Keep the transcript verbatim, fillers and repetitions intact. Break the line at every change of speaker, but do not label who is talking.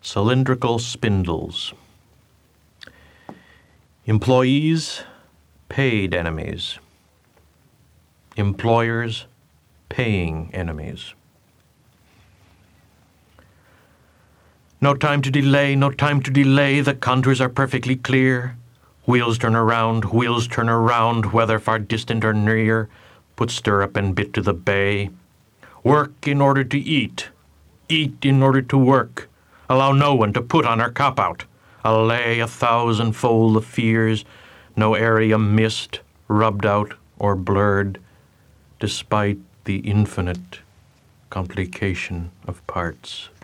Cylindrical spindles. Employees, paid enemies. Employers, paying enemies. No time to delay, no time to delay, the contours are perfectly clear. Wheels turn around, wheels turn around, whether far distant or near, put stirrup and bit to the bay. Work in order to eat, eat in order to work. Allow no one to put on our cop-out. Allay a thousand-fold the fears, no area missed, rubbed out, or blurred, despite the infinite complication of parts.